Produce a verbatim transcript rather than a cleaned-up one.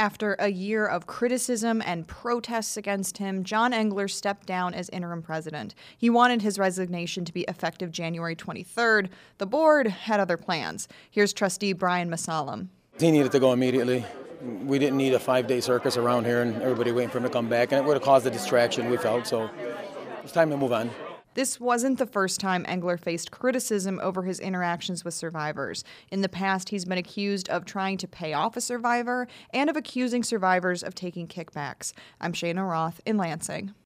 After a year of criticism and protests against him, John Engler stepped down as interim president. He wanted his resignation to be effective January twenty-third. The board had other plans. Here's trustee Brian Masalam. He needed to go immediately. We didn't need a five-day circus around here and everybody waiting for him to come back, and it would have caused a distraction, we felt, so it's time to move on. This wasn't the first time Engler faced criticism over his interactions with survivors. In the past, he's been accused of trying to pay off a survivor and of accusing survivors of taking kickbacks. I'm Shayna Roth in Lansing.